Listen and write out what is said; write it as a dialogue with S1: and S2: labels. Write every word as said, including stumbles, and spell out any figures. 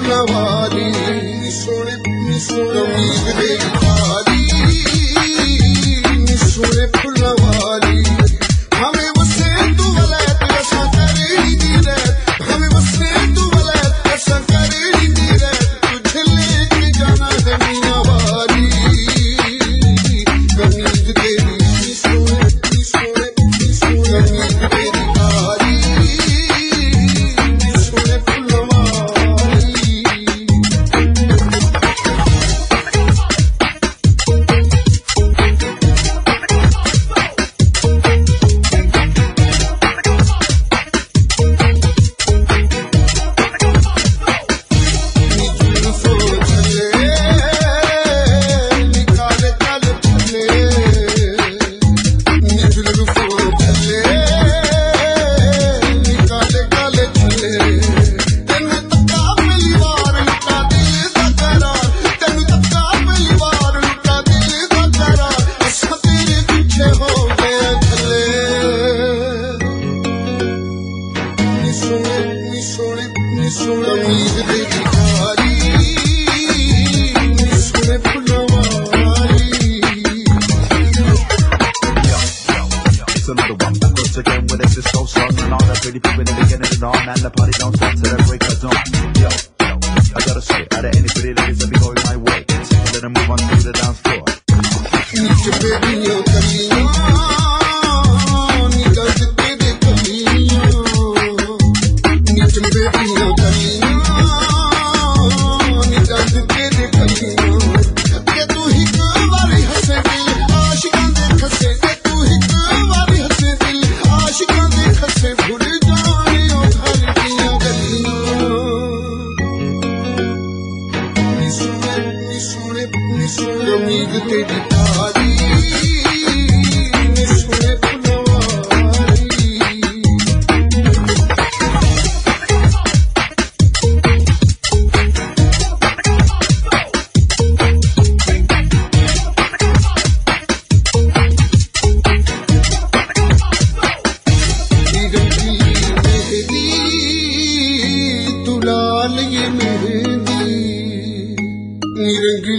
S1: फुलवारी सोने उम्मीद तेरी खाली सोने फुलवारी हमें बसे तू वलैत ऐसा करेगी दी रैत हमें बसे तू वलैत ऐसा करेगी दी रैत तुझे लेके जाना है मियां वारी उम्मीद तेरी सोने सोने सोने उम्मीद तेरी खाली सोने फुलवारी उम्मीद तेरी खाली सोने फुलवारी
S2: It's a little one once again with this disco song and all that pretty people in the beginning and all, man, the party don't stop till the break of dawn. Yo, yo, I gotta say, out of any pretty ladies that be going my way, let them move on to the dance floor.
S1: नीचे बेबियों कलियां निकल तेरे कलियां नीचे बेबियों कलियां निकल तेरे कलियां के तू ही कवारी हंसे दिल आशिकां दे खसे के तू ही कवारी हंसे दिल आशिकां दे खसे भूल जाने ओ घर दियां गलियां नी सोने नी सोने नी सोने उम्मीद तेरी खाली नी सोने फुलवारी मेहंदी तू लाल ये मेहंदी रंग